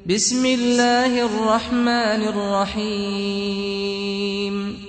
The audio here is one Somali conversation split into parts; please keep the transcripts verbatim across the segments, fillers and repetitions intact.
بسم الله الرحمن الرحيم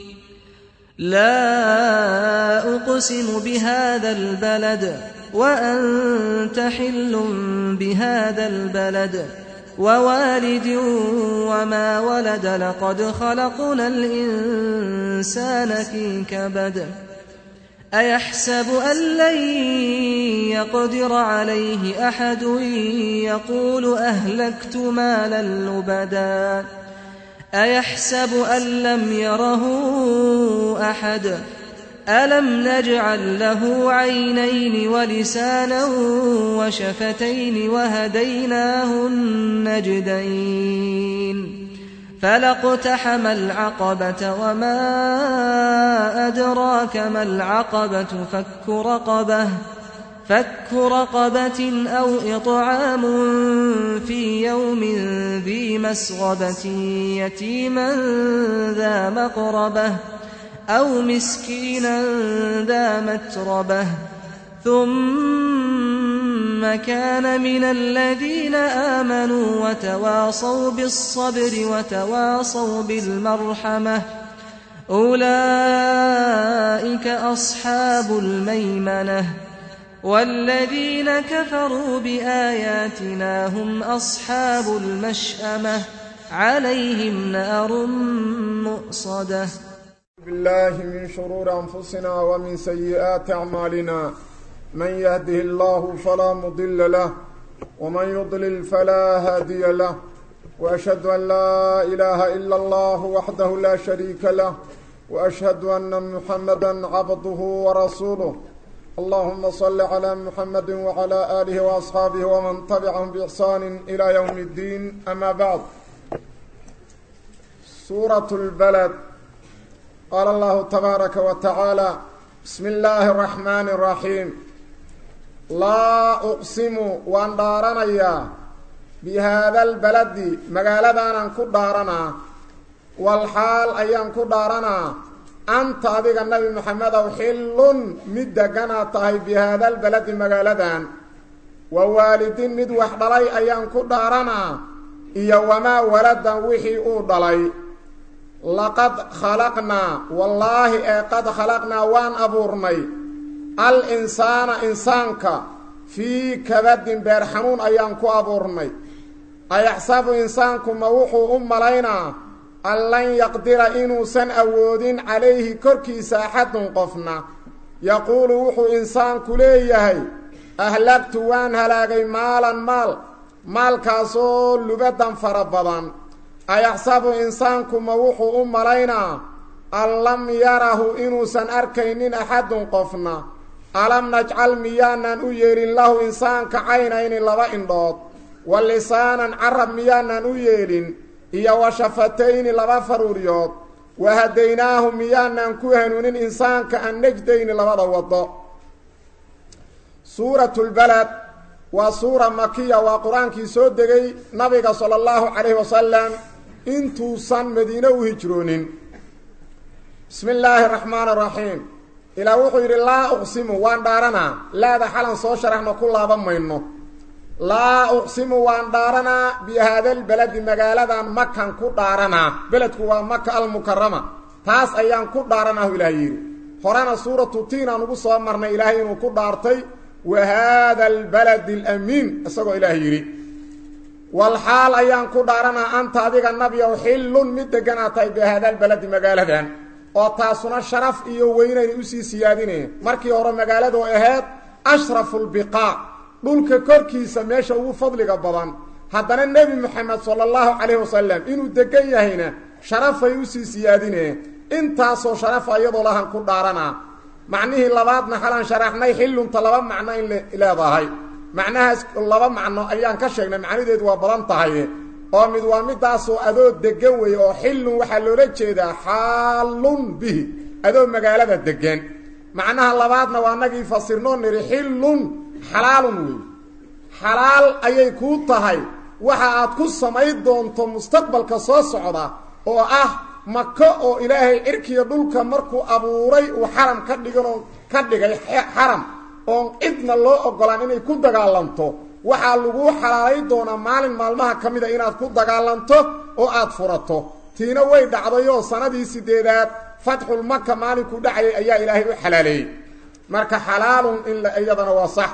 لا أقسم بهذا البلد وأنت حل بهذا البلد ووالد وما ولد لقد خلقنا الإنسان في كبد أيحسب أن لن يقدر عليه أحد يقول أهلكت مالا لبدا أيحسب أن لم يره أحد ألم نجعل له عينين ولسانا وشفتين وهديناه النجدين فلاقتحم العقبة وما أدراك ما العقبة فك رقبة فك رقبة أو إطعام في يوم ذي مسغبة يتيما ذا مقربة أو مسكينا ذا متربة ثم كان من الذين آمنوا وتواصوا بالصبر وتواصوا بالمرحمة أولئك أصحاب الميمنة والذين كفروا بآياتنا هم أصحاب المشأمة عليهم نار مؤصدة. بالله من شرور أنفسنا ومن سيئات أعمالنا من يهده الله فلا مضل له ومن يضلل فلا هادي له وأشهد أن لا إله إلا الله وحده لا شريك له وأشهد أن محمدا عبده ورسوله. اللهم صل على محمد وعلى آله وأصحابه ومن تبعهم بإحسان إلى يوم الدين. أما بعد. سورة البلد. قال الله تبارك وتعالى بسم الله الرحمن الرحيم لا أقسم وان دارنيا بهذا البلد مقالدانا كدارنا والحال أيان كدارنا أنت أذيك النبي محمد وحل مدقنا طهي بهذا البلد مقالدان ووالد مد وحدلي أيان كدارنا إيا وما ولدا وحي أودلي لقد خلقنا والله قد خلقنا وان أبورني الإنسان إنسانك في كبد بيرحنون أيانكو أبورني أيحسب إنسانكم موحو أم لينا أن لن يقدر إنو سن أودين عليه كركي ساحة قفنا يقول وحو إنسان كليه أهلكت وان هلاقي مالا مال مال كاسول لبدا فربضا أيحسب إنسانكم موحو أم لينا أن لم يره إنوسا أركينين أحد قفنا ألم نجعل ميانا أييرين له إنسان كعينين لبا إندود واللسانا عرب ميانا أييرين إيا وشفتين لبا فروريود وهديناه ميانا كوهنون إنسان كأنجدين لبا دوضو. سورة البلد وسورة مكية وقرآن كي سودغي نبي صلى الله عليه وسلم انتو صن مدينة وهجرونين. بسم الله الرحمن الرحيم إلى وحير لا أقسم وان دارنا لا ذا حالا صوشرحنا كل هذا منه لا أقسم وان دارنا بهذا البلد مقالة مكة كو دارنا بلد كو مكة المكرمة تاس أيام كو دارنا إلهي حرانا سورة تينا نبص أمرنا إلهي نكو دارتي وهذا البلد الأمين أسأقو إلهي والحال أيام كو دارنا أنت هذه النبي وحل مدقناتي بهذا البلد مقالة oo taasuna sharaf iyo weynay u sii siyaadinay markii hore magaaladu ahayd ashraful biqaa dhulka korkiisa meesha ugu fadliga badan haddana nabi maxamed sallallahu alayhi wasallam inuu degan yahayna sharaf ay u sii siyaadinay intaas oo sharaf ayadoo lahan ku dhaarana macnihi labaadna xalan sharaxnay xilun talaba macna in leedahay macnahaas laba macno ayaan ka sheegnay macnaheedu waa badan tahay oo mid waa midaas oo adoo degan way oo xilun waxa loola jeedaa xaalun bihi adoo magaalada degan macnaha labaadna waa nagii fasirno niri xilun xalaalun way xalaal ayay ku tahay waxa aad ku sameey doonto mustaqbalka soo socda oo ah maka oo ilaahay irkiyo dhulka markuu abuuray uu xaram ka dhigano ka dhigay xaram oo idna loo ogolaan inay ku dagaalanto waxaa lagu xalaalay doonaa maalin maalmaha ka mida inaad ku dagaalanto oo aad furato tiina way dhacdayoo sanadii sideedaad fatxul maka maalinkuu dhacayay ayaa ilaahay u xalaaleeyey marka xalaalun in iyadana waa sax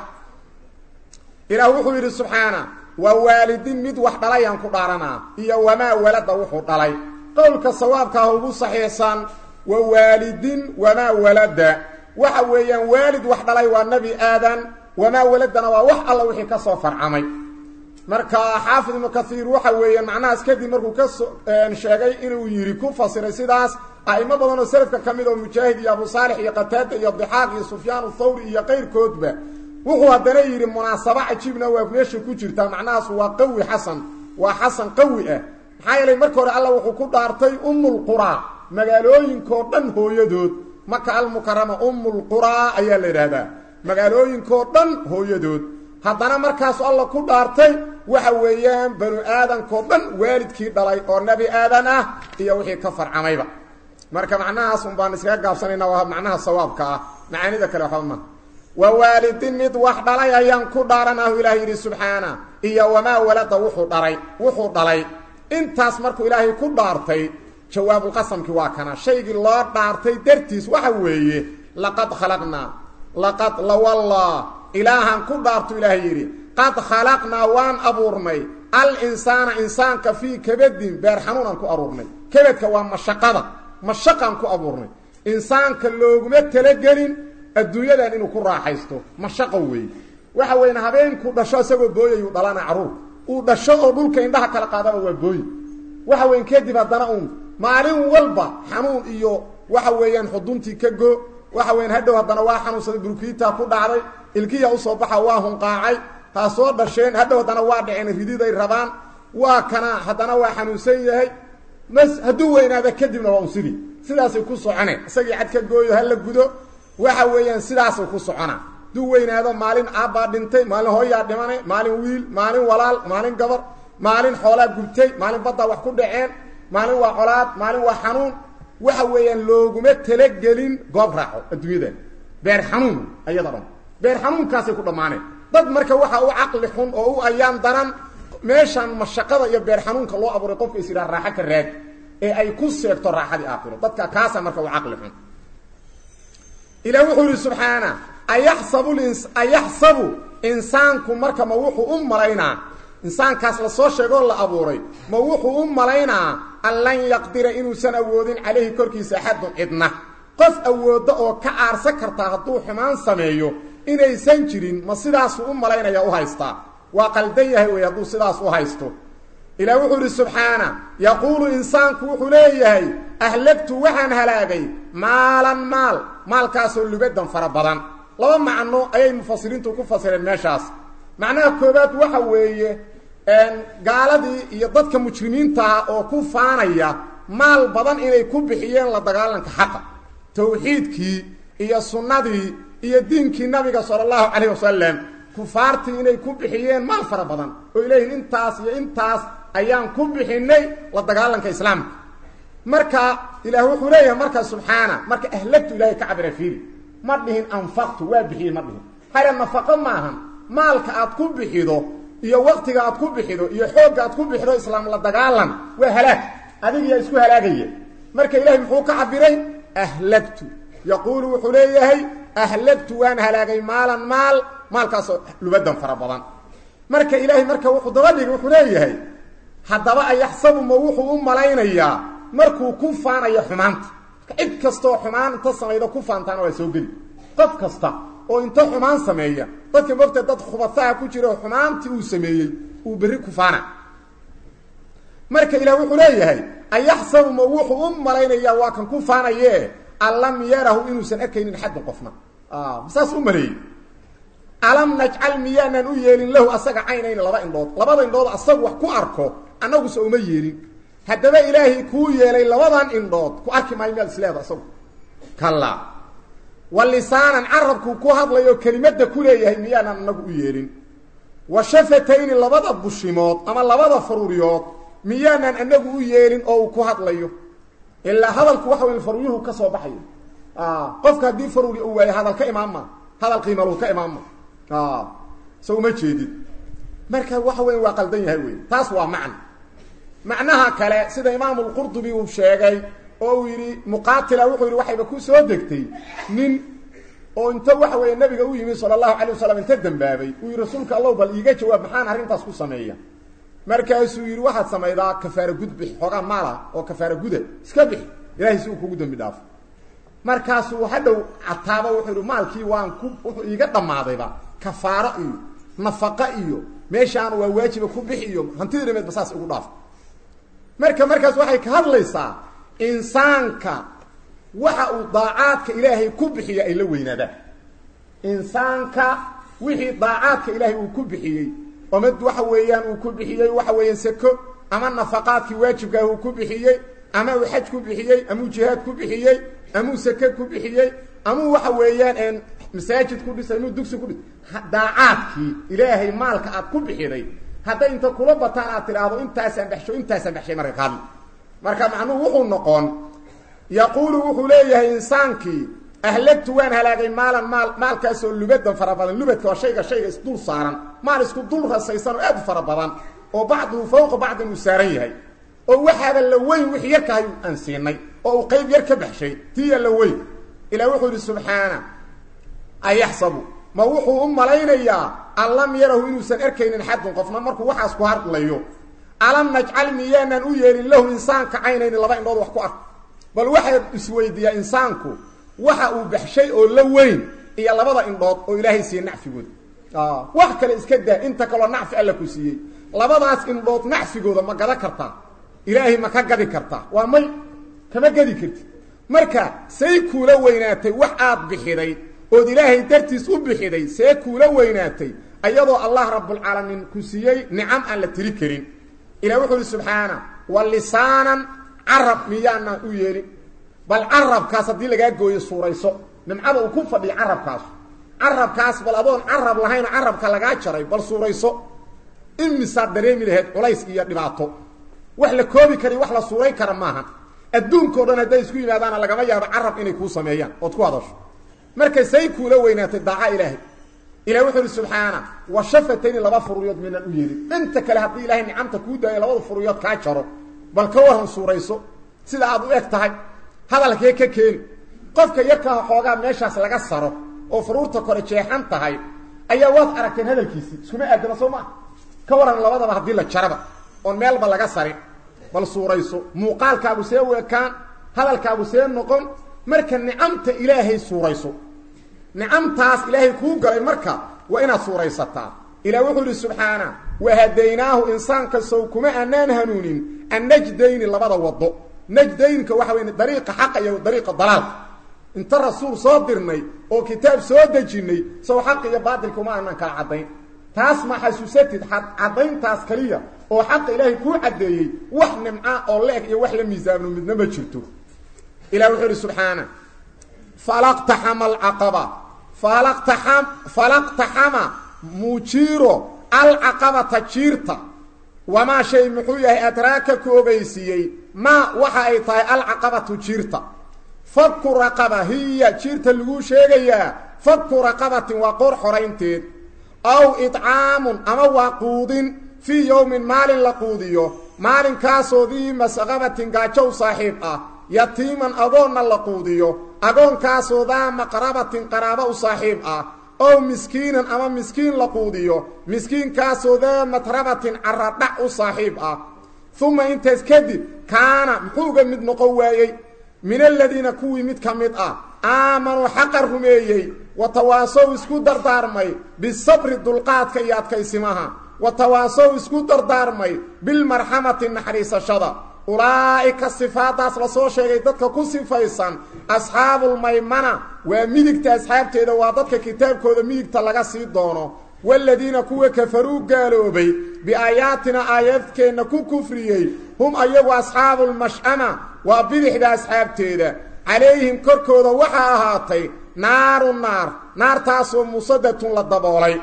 ilaah wuxuu yidhi subxaana waa waalidin mid wax dhalayaan ku dhaaranaa iyo wamaa walada wuxuu dhalay qowlka sawaabkaah ugu saxiixsan wa waalidin wamaa walada waxa weeyaan waalid wax dhalay waa nebi aadan wamaa waladana waa wax alla wixii ka soo farcamay marka xaafid ibnu kathiir waxa weeyaan macnahaas kadib markuu ka sheegay inuu yidhi ku fasiray sidaas a'imo badan oo salafka ka mid oo mujaahid iyo abu saalix iyo qataada iyo dixaaq iyo sufyaan athawri iyo qayrkoodba wuxuu haddana yidhi munaasabo cajiibna waa meesha ku jirtaa macnahaas waa qawi xasan waa xasan qawi ah maxaa yeelay marka hore alla wuxuu ku dhaartay ummulquraa magaalooyinkoo dhan hooyadood maka almukarama ummulquraa ayaa la yidhaahdaa magaalooyinkoo dhan hooyadood haddana markaasu alla ku dhaartay waxa weeyaan banu aadankoo dhan waalidkii dhalay oo nebi aadan ah iyo wixii ka farcamayba marka macnahaas un baan iskaga gaabsanayna waa macnaha sawaabka ah macaanida kale waxba ma wa waalidin mid wax dhalay ayaan ku dhaaranahu ilaah yidhi subxaana iyo wamaa walada wuxuu dhalay wuxuu dhalay intaas markuu ilaahay ku dhaartay jawaabulqasamkii waa kana shaygii loo dhaartay dartiis waxa weeye laqad khalaqnaa laqad lawallah ilaahan ku dhaartu ilaahay yidhi qad khalaqnaa waan abuurnay al insaana insaanka fii kabadin beer xanuunaan ku abuurnay kabadka waa mashaqada mashaqaan ku abuurnay insaanka looguma talagelin adduunyadan inuu ku raaxaysto mashaqo weeye waxa weyn habeenku dhasho isagoo booyayuu dhalana caruur uu dhasho oo dhulka indhaha kala qaadaba waa booy waxa weyn kadib haddana uun maalin walba xanuun iyo waxa weeyaan xuduntii ka go waxa weyn hadhow haddana waa xanuunsaday bulkiita ku dhacday ilkiya usoo baxa waa hunqaacay taa soo dhasheen hadhow haddana waa dhaceen rididay rabaan waa kana haddana waa xanuunsan yahay mas hadduu weynaada kadibna waa un sidii sidaasay ku soconeen isagii cad ka gooyo ha la gudo waxa weeyaan sidaasay ku soconaa hadduu weynaado maalin aabbaa dhintay maalin hooyaa dhimanay maalin wiil maalin walaal maalin gabar maalin xoolaa gubtay maalin baddaa wax ku dhaceen maalin waa colaad maalin waa xanuun waxa weeyaan looguma talagelin goob raaco adduunyadan beer xanuun ayada dhan beer xanuunkaasay ku dhammaaneen dad marka waxa u caqli xun oo u ayaan daran meeshaan mashaqada iyo beer xanuunka loo abuuray qofka is yidhaha raaxo ka raadi ee ay ku seegto raaxadii aakhiro dadka kaasa marka u caqli xun ilaah wuxuu yidhi subxaana ayaxsabu ayaxsabu insaanku marka ma wuxuu u malaynaa insaankaas la soo sheegoo la abuuray ma wuxuu u malaynaa an lan yaqdira inuusan awoodin calayhi korkiisa axadun cidna qof awoodda oo ka aarsan kartaa hadduu xumaan sameeyo inaysan jirin ma sidaasuu u malaynaya u haystaa waa qaldan yahay wey hadduu sidaas u haysto ilaah wuxuu yidhi subxaana yaquulu insaanku wuxuu leeyahay ahlagtu waxaan halaagay maalan maal maalkaasoo lubadan fara badan laba macno ayay mufasiriintu ku fasireen meeshaas macnaha koobaad waxa weeye gaaladii iyo dadka mujrimiintaah oo ku faanaya maal badan inay ku bixiyeen la dagaalanka xaqa tawxiidkii iyo sunnadii iyo diinkii nabiga sala allahu calayh wasalam kufaartii inay ku bixiyeen maal fara badan oo ileeyihin intaas iyo intaas ayaan ku bixinay la dagaalanka islaamka marka ilaah wuxuu leeyahay markaa subxaana marka ahlagtu ilaahay ka cabira fiiri ma dhihin anfaqtu waa bixiyey ma dhihin haya nafaqo maahan maalka aad ku bixido iyo waqtiga aad ku bixido iyo xoogga aad ku bixido islaam la dagaalan waa halaag adigiyaa isku halaagaya marka ilaahay muxuu ka cabiray ahlagtu yaquulu wuxuu leeyahay ahlagtu waan halaagay maalan maal maalkaasoo lubadan fara badan marka ilaahay marka wuxuu dabadhigay wuxuu leeyahay haddaba ayaxsabu ma wuxuu u malaynayaa markuu ku faanayo xumaanta cid kastoo xumaan inta samayda ku faantaana waa soo geli qof kasta oo inta xumaan sameeya dadka mogta dad khubataha ku jira oo xumaantii uu sameeyey uu berri ku faana marka ilaah wuxuu leeyahay ayaxsabu ma wuxuu u malaynayaa waa kan ku faanayee alam yarahu inuusan arkaynin xaddan qofna saas u maleeyey alam najcal miyaanan u yeelin lahu asaga caynayn laba indhood labada indhood asagu wax ku arko annaguse uma yeelin haddaba ilaahay kuu yeelay labadan indhood ku arki maayo miyaad isleeda asagu kallaa wa lisaanan carabkuu ku hadlayo kelimadda ku leeyahay miyaanan annagu u yeelin wa shafatayni labada bushimood ama labada faruuriyood miyaanan annagu u yeelin oo uu ku hadlayo ilaa hadalku waxa weyn faruuryuhu ka soo baxayo qofka haddii faruuri uu waayo hadal ka imaanma hadal qiimaluhu ka imaanma so uma jeedid marka waxa weyn waa qaldan yahay weey taas waa macna macnaha kale sida imaam al-Qurtubi uu sheegay oo uu yiri muqaatila wuxuu yiri waxayba ku soo degtay nin oo inta waxa weey nabiga uu yimi sallallahu alayhi wasallam inta dambaabay uu yiri rasuulka Allah bal iiga jawaab maxaan arintaas ku sameeyaa markaas uu yiri waxaad sameeydaa kafaara gudbi xogaa maala oo kafaara guda iska bixi ilaahay si uu kugu dambi dhaafo markaas uu hadhow ataaba wuxuu yiri maalkii waan ku wuxuu iiga dhamaadayba kafaara iyo nafaqa iyo meeshaan waa waajib ku bixiyo hantida reemed basaas ugu dhaaf marka markaas waxay ka hadlaysaa insaanka waxa uu daacaadka ilaahay ku bixiyo ay la weynaadaan insaanka wixii daacaadka ilaahay uu ku bixiyay oo mid waxa weeyaan uu ku bixiyay waxa weeyaan sako ama nafaqaadkii waajibka uu ku bixiyay ama uu xaj ku bixiyay ama uu jihaad ku bixiyay ama uu sako ku bixiyay ama waxa weeyaan in masaajid ku dhisay inuu dugsi ku dhisay daacaadkii ilaahay maalka aad ku bixiday hadda inta kula bataan aad tiraahdo intaas aan baxsho intaas aan baxshay marka qaad marka macnuhu wuxuu noqon yaqulu wuxuu leeyahay insaankii ahlaktu waan halaagay maalan maal maalkaas oo lubadan farabadan lubadka waa shayga shayga isdul saaran maal isku dul rasaysan oo aad farabadan oo bacdu fawqa bacd uu saaran yahay oo waxa la weyn wixii yarka ay aan siinay oo qayb yar ka baxshay tiya la weyn ila wuxuu subhana ayahsabu ma wuxuu u malaynayaa allam yarahu inuusan arkaynin xadun qofna markuu waxaas ku hadlayo alam naj'al miyanan u yeelin lahu insaanka aynayn laba indhood wax ku ark bal waxa isweydiya insaanku waxa uu baxshay oo la weyn iyo labada indhood oo ilaahay si nacfigood ah wax kale iska daa inta kale nacfi alla ku siiyay labadaas indhood nacfigooda ma gada kartaa ilaahay ma ka gadi kartaa waa may kama gadi karti marka say kuula weynaatay wax aad bixiday oo ilaahay dartiis u bixiday say kuula weynaatay ayadoo allah rabbul alamin ku siiyay ni'am aan la tiri karin ila wuxuu subhana wal lisanan arab miyana u yeeli bal arabkaas hadii laga gooyo suurayso nimcada uu ku fadhiyo arabkaas arabkaas bal adoon arab lahayn arabka laga jaray bal suurayso imisa dareemi lahayd culays iyo dhibaato wax la koobi kari wax la suuray kara maaha adduunka oo dhan haday isku yimaadaan laga yaabo arab inay ku sameeyaan oo ku hadasho marka say kuula weynaatay daaca ilaahay ila wuxuu subhana wa shafatayni laba furuyad min al-uyri inta kale hadii ilaahay ni'amta ku daayo laba furuyad ka jaro bal ka waran suurayso sida aad u eg tahay hadalkee ka keen qofka yarka xoogaa meeshaas laga saro oo furuurta kore jeexan tahay ayaa waad aragteen hadalkiisi iskuma aadana soo ma ka waran labadaba hadii la jaraba oo meelba laga sari bal suurayso muuqaalkaagu see weekaan hadalkaagu see noqon marka ni'amta ilaahay suurayso ni'amtaas ilaahay ku galay marka waa ina suuraysataa ila wuxuu subhana wa hadaynaahu insaanka soo kuma anaan hanuunin an najdayn labada wado najdaynka waxa weyn dariiqa xaq iyo dariiqa dalaal inta rasuul soo dirnay oo kitaab soo dajinay soo xaq iyo baadil kuma aanan kala cadayn taas ma xasuusatid cadayntaas kaliya oo xaq ilaahay ku cadeeyay wax nimca oo leeg iyo wax la miisaano midna ma jirto ila wuxuu subhana falaqtaham al-aqaba falaqtaham falaqtahama mujiro al-aqaba tajirta wama shay muxuu yahay adraaka ku ogeysiyay ma waxa ay tahay al-aqaba tajirta fakku raqaba hiya jirta lagu sheegaya fakku raqabatin wa qor xoraynteed aw it'aamun ama waqudin fi yawmin malin laqudiyo malin kaasoo di masqabatin gaajow saaxiib ah yatiiman agoonna laqudiyo agoon kaasoo daa maqrabatin qaraaba u saaxiib ah oo miskiinan ama miskiin laqudiyo miskiin kaasoo daa matrabatin arada u saaxiib ah thumma intaas kadib kaana muxuuga mid noqon waayay min alladina kuwi mid kamid ah aamanu xaqar rumeeyay wa tawaasaw isku dardaarmay bisabri dulqaadka iyo adkaysimaha wa tawaasaw isku dardaarmay bil marhamati naxariisashada ulaa'ika sifaataas la soo sheegay dadka ku sifaysan asxaabul maymana waa midigta asxaabteeda waa dadka kitaabkooda midigta laga sii doono walladina kuwa kafaruu gaaloobay biaayaatina aayadkeena ku kufriyay hum ayagu asxaabul mash'ama waa bidixda asxaabteeda calayhim korkooda waxaa ahaatay naaru naar naartaasoo musadatun la daboolay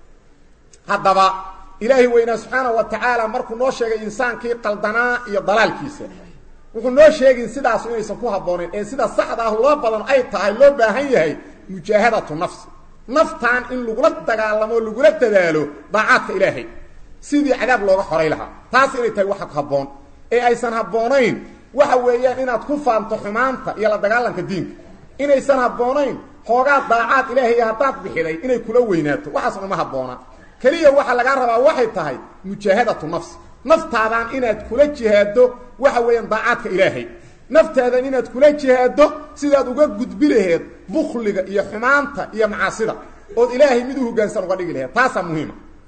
haddaba ilaahi weyna subhanahu wa ta'ala markuu noo sheegay insaankii qaldanaa iyo dalaalkiisa wuxuu noo sheegay sidaas inaysan ku habooneen ee sida saxda ah loo badan ay tahay loo baahan yahay mujaahadatu nafsi naftaan in lagu la dagaalamo lagu la dadaalo daacadka ilaahay sidii cadaab looga xoray lahaa taas inay tahay wax habboon ee aysan habboonayn waxa weeyaan inaad ku faanto xumaanta iyo la dagaalanka diinka inaysan habboonayn xoogaa daacaad ilaahay haddaad bixiday inay kula weynaato waxaasna ma habboona kaliya waxa laga rabaa waxay tahay mujaahadatu nafs naftaadan inaad kula jihaado waxa weeyaan daacaadka ilaahay naftaadan inaad kula jihaado sidaad uga gudbi laheed bukhliga iyo xumaanta iyo macaasida oo ilaahay mid u hoggaansan uga dhigi laheed taasa muhiim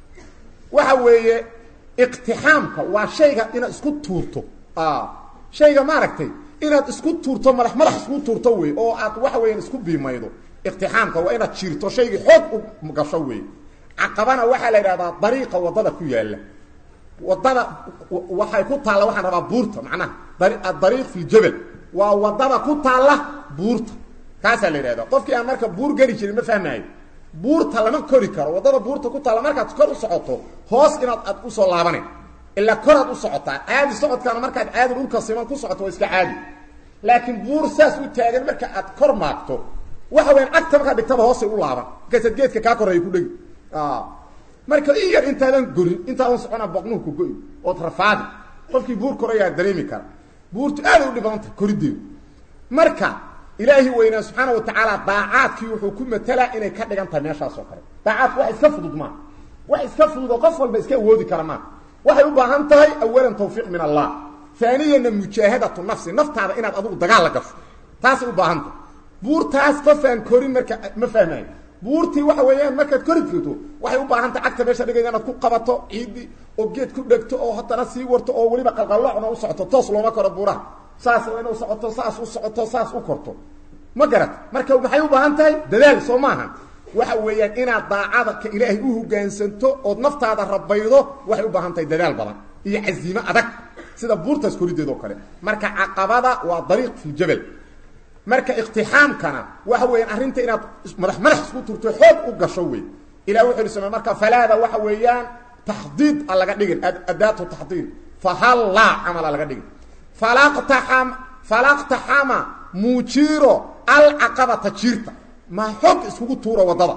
waxa weeye iqtixaamka waa shayga inaad isku tuurto ah shayga ma aragtay inaad isku tuurto madax madax isku tuurto way oo aad waxa weeyaan isku biimaydo iqtixaamka waa inaad jiirto shayga xoog u gasho way aqabana waxa la yiraahdaa dariiqa wadada ku yaala wadada waxay ku taala waxaan rabaa buurta macnaha dariiq fi jabal waa wadada ku taala buurta kaasa la yiraahdaa qofkii aan marka buur gari jirin ma fahmaayo buurta lama kori karo wadada buurta ku taala markaad kor u socoto hoos inaad aad u soo laabanay illa kor aad u socotaa caadi socodkana markaad caadi dhulka siman ku socoto waa iska caadi laakiin buur saas u taagan marka aad kor maagto waxa weyn agta marka dhigtaba hoos u laaban kaasad geedka ka koray ku dhig ah marka iyar intaadan gorin intaadan socona baqnuhu ku go'ay oo rafaad qofkii buur koraya dareemi kara buurtu aad u dhibanta korideed marka ilaahi weyna subhanahu wa ta'ala daacaadkii wuxuu ku matala inay ka dhigantahay meeshaas oo kale daacaad wax iska fudud ma wax iska fudud oo qof walba iska woodi kara ma waxay u baahan tahay awalan tawfiiq min Allah thaniyan mujahadatu nafsi naftaada inaad adigu dagaal la gasho taas u baahan tahay buurtaas qofan korin marka ma fahmay buurtii waxa weeyaan marka kori jirto waxay u baahan tahay agta meesha dhigay inaad ku qabato ciidi oo geed ku dhagto oo hadana sii warto oo waliba qalqalloocna u socoto toos looma karo buuraha saas oo inuu socoto saas u socoto saas u korto ma garat marka waxay u baahan tahay dadaal soo maahan waxa weeyaan inaad daacada ka ilaahay u hoggaansanto oo naftaada rabaydo waxay u baahan tahay dadaal badan iyo aziimo adag sida buurtaas korideedo kale marka aqabada waa dariiq fi jabal marka iqtixaamkana waxa weeyaan arinta inaad madax madax isku turto xoog u gasho way ilaa wuxuu isma marka falaada waxa weeyaan tahdid laga dhigin adaatu tahdid fahalla amala laga dhigin falaqtaham falaqtahama mujiro al aqabata jirta ma xoog isku tuuro wadada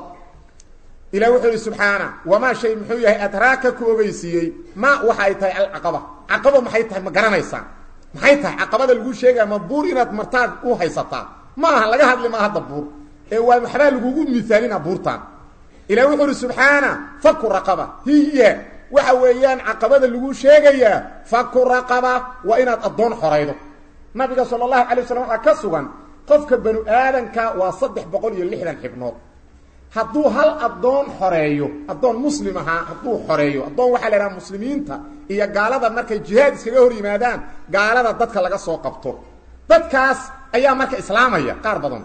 ilaa wuxuu subhana wama shay muxuu yahay adraaka ku ogeysiyay ma waxa ay tahay al aqaba aqaba maxay tahay ma garanaysaa maxay tahay aqabada lagu sheegay ma buur inaad martaad u haysataa ma aha laga hadli ma hadda buur ee waa maxaa lagu misaalina buurtaan ilaa wuxuu subhana fakku raqaba hiya waxa weeyaan aqabada lagu sheegaya fakku raqaba wa inaad adoon xoreydo nabiga sallallahu alayhi wasallam ka sugan qofka banu aadanka waa saddex boqol iyo lixdan xibnood hadduu hal adoon xoreeyo adoon muslim aha hadduu xoreeyo adoon waxa la yiraahdaa muslimiinta iyo gaalada markay jihaad iskaga hor yimaadaan gaalada dadka laga soo qabto dadkaas ayaa marka islaamaya qaar badan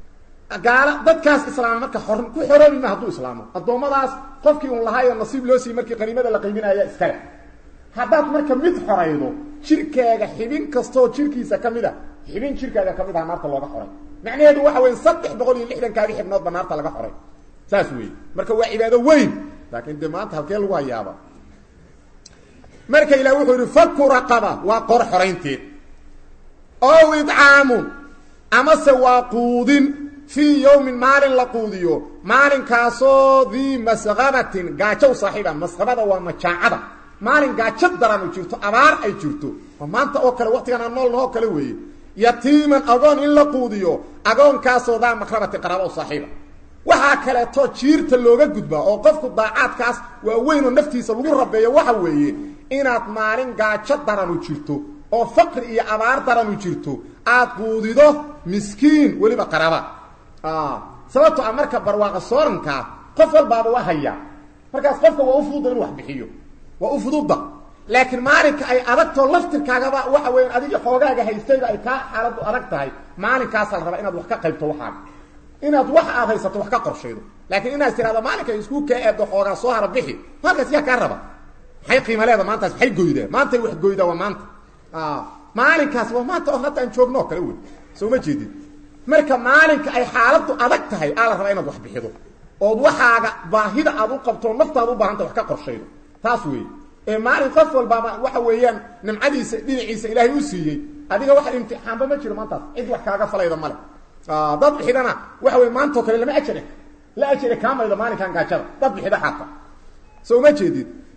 gaala dadkaas islaam marka xor ku xoroobi ma hadduu islaamo adoomadaas qofkii uu lahayo nasiib loo siiyay markii qaniimada la qiiminaya iskale haddaad marka mid xoreydo jirkaaga xibin kasto jirkiisa kamida xibin jirkaaga kamida naarta looga xoray macnaheedu waxa weyn saddex boqol iyo lixdan kaagi xibnood naarta laga xoray saas weey marka waa cibaado weyn laakiin demaanta halkee lagu hayaaba marka ilaa wuxuu yiri fakku raqaba waa qor xoreynteed oo idaamu ama sawaaqudin fi yawm maalin laqudiyo maalin kaaso di masghabatin gaajo saaxiiba masghabada waa majaacada maalin gaajo daran jirto abaar ay jirto maanta oo kale waqtigan nool noo kale weey yatiiman agoon in la quudiyo agoon kaasoo daa makrabati qarabo saaxiiba waxa kale to jiirta looga gudba oo qofku daacadkaas waa weyn oo naftiisa lagu rabeeyo waxa weeye inaad maalin gaajo daran u jirto oo faqri iyo abaar daran u jirto aad quudido miskiin waliba qaraba ah sababtoo ah marka barwaaqa sooranka qof walba waa haya markaas qofka waa u fudud inuu wax bixiyo waa u fududda laakiin maalinka ay adagto laftirkaagaba waxa weyn adiga xoogaaga haystayda ay ka xaalad adag tahay maalinkaas la raba inaad wax ka qaybto waxaan inaad wax aad haysato wax ka qorshaydo laakiin inaad tiraado maalinka isku ka eedo xoogaa soo har bixi markaas yaa ka raba hay qiimo leedahay maanta hay gooyda maanta wax gooyda waa maanta ah maalinkaas waa maanta oo hadda aan joogno kale weey soo ma jeedid marka maalinka ay xaaladu adag tahay ala raba inaad wax bixido oo waxaaga baahida aad u qabto naftaada u baahanta wax ka qorshaydo taas weey ee maalin qof walba waxa weeyaan nimcadiisa dhinaciisa ilaahay u siiyay adiga wax imtixaanba ma jiro maanta cid wax kaaga falayda male ah dad bixidana waxa weey maanta kale lama ajire la ajire kaamaydo maalinkan gaajada dad bixida xataa soo ma jeedid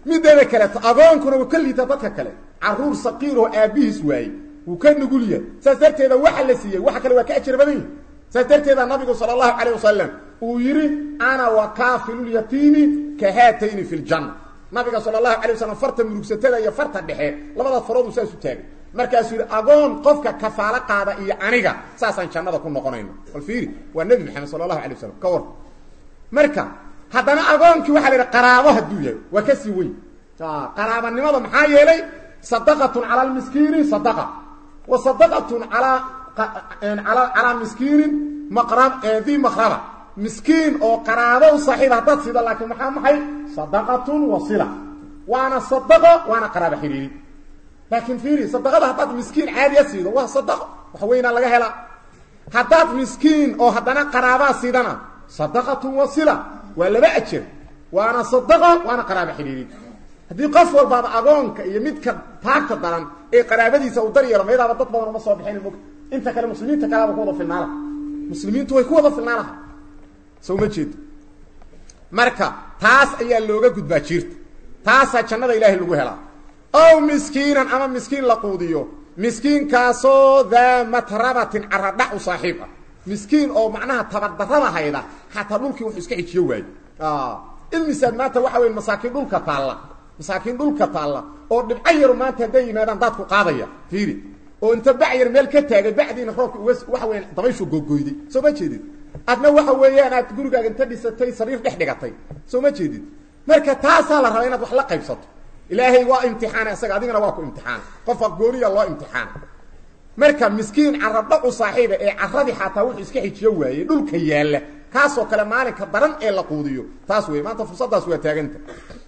mideeda kale agoonkuna uu ka liita dadka kale caruur saqiir oo aabihiis waayay uu ka nuguliyay saas darteeda waxa la siiyay waxa kale waa ka ajir badan saas darteeda nabiga sallallahu alayhi wasallam uu yiri ana wa kafilul yatimi ka haatayni fil janna nabiga sallallahu alayhi wasallam farta murugsatada iyo farta dhexe labada farood saas u taagay markaas yiri agoon qofka kafaala qaada iyo aniga saasan jannada ku noqonayno wal fiiri waa nabi maxamed sallallahu alayhi wasallam ka war marka hadana agoonki waxa la qaraabo haduu yahay waa ka sii weyn ah qaraabanimada maxaa yeelay sadaqatun ala almiskiin sadaqa wa sadaqatun ala ala ala miskiin maqrab adi maqraba miskiin oo qaraabo saaxiiba dad sida laakiin maxaa maxay sadaqatun wasila waana sadaqa waana qaraabo xiriiri laakiin fiiri sadaqada hadad miskiin caadi asiido waa sadaqa waxa weeyna laga hela hadad miskiin oo hadana qaraabo siidana sadaqatun wasila wala ba'jir waana sadaqa waana qaraabo xiriiri hadii qof walba agoonka iyo midka taagta daran ee qaraabadiisa u dar yeelo meelaha dad badan uma soo bixin mug inta kale muslimiinta kala ku wada filnaala muslimiintu way ku wada filnaala soo ma jeed marka taas ayaa looga gudbaa jirta taas jannada ilaahay lagu helaa oo miskiinan ama miskiin la quudiyo miskiin kaasoo daa matrabatin arada u saaxiiba miskiin oo macnaha tabardarada hayda hatta dhulkii wuxuu iska xijiyo waay ah ilmisaad maanta waxa weyn masaakiin dhulka taala masaakiin dhulka taala oo dhibcayar maanta haday yimaadaan dadku qaadaya fiiri oo inta bacayar meel ka taagay bacdiina roobka waxa weyn dabayshu gogoyday soo ma jeedid adna waxa weeyaan aad gurigaaga inta dhisatay sariir dhex dhigatay soo ma jeedid marka taas la rabo inaad wax la qaybsato ilaahay waa imtixaan asaga adigana waa ku imtixaan qof gooniya loo imtixaan marka miskiin arada u saaxiiba ee aradi xataa wuxuu iska xijiyo waayay dhulka yaala kaasoo kale maalinka daran ee la quudiyo taas weey maanta fursadaas waa taaganta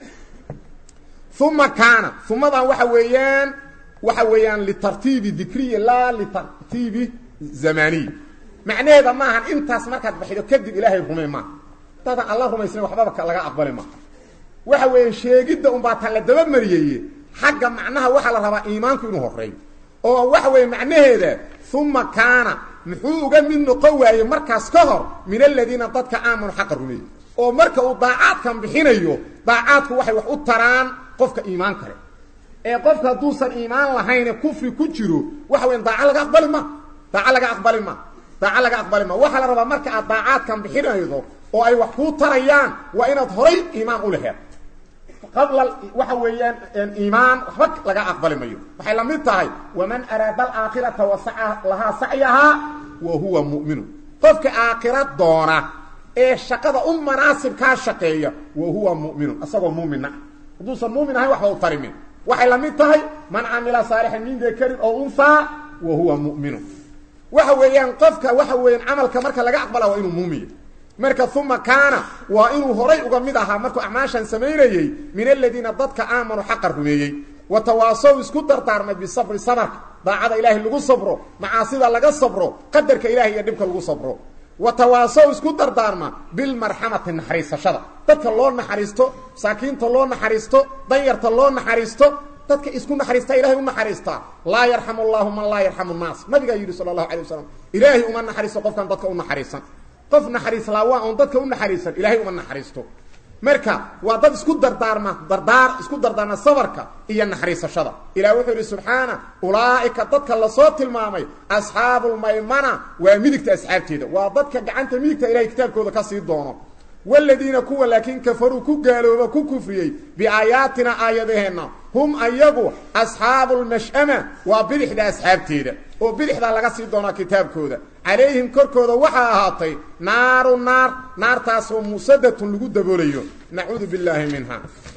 ثم كان ثم ذا waxa weeyaan waxa weeyaan li tartiibi dhikri la li tartiibi zamani macnaheedu ma ahan intaas markaad bixido kadib ilaahay rumeeyma tada allah rumeeysan waxba laga aqbali ma waxa weeyaan sheegida um baa tan la daba mariyay xagga macnaha waxa la rabaa iimaanku inuu horeeyo oo waxa weeyaan macnaheedu ثم كان muxuu uga mid noqowaayay markaas ka hor min alladina dadka aamanu xaq rumeey oo marka uu daacad kan bixinayo daacadku waxay wax u taraan qofka iimaan kale ee qofka duusan iimaan lahayn kufri ku jiro waxa weyn daaca laga aqbali ma daaca laga aqbali ma daaca laga aqbali ma waxa la rabaa marka aad daacad kan bixinayo oo ay wax ku tarayaan waa inaad horay iimaan u leeyahay qabla waxa weeyaan iimaan waxba laga aqbali mayo waxay la mid tahay waman arada al-aakhirata wa sa'a laha sa'yaha wa huwa mu'min qofka aakhirad doona ee shaqada um manaasib ka shaqeeya wa huwa mu'min asagoo mu'mina duusan mu'min ahay waxba u tarimin waxay la mid tahay man amila salihan min dhakarin aw unsa wa huwa mu'min waxa weeyaan qofka waxa weeyaan amalka marka laga aqbala waa inuu mu'min marka thumma kana wa inuu horay uga mid aha markuu acmaashan sameeyay min alladina dadka aamanu xaqar rumeeyay wa tawaasaw isku dardaarmay bi sabr sabr daacada ilaahi lagu sabro macaasida laga sabro qadarka ilaahi iyo dibka lagu sabro wa tawaasaw isku dardaarma bil marhamati naxariisashada dadka loo naxariisto saakiinta loo naxariisto danyarta loo naxariisto dadka isku naxariista ilaahi u naxariista la yarhamu Allahu man la yarhamu an-nas nabiga yiri sallallahu alayhi wasallam ilaahi uma naxariisto qofkan dadka u naxariisan qof naxariis la waa on dadka u naxariisan ilaahi uma naxariisto marka waa dad isku dardaarma dardaar isku dardaarna sabarka iyo naxariisashada ilaahi wuxuu yiri subhana ulaaika dadka la soo tilmaamay ashaabul maymana waa midigta asxaabteeda waa dadka gacanta midigta ilaahi kitaabkooda ka sii doono والذين كوا لكن كفروا كقالوا وكفريي بآياتنا آياتهن هم أيقوا أصحاب المشأمة وبرح دا أصحاب تيدا وبرح دا لغا سيدونا كتاب كودا عليهم كركودا وحا هاتي نار نار نار تاسو مسدة لقود بوليو نعوذ بالله منها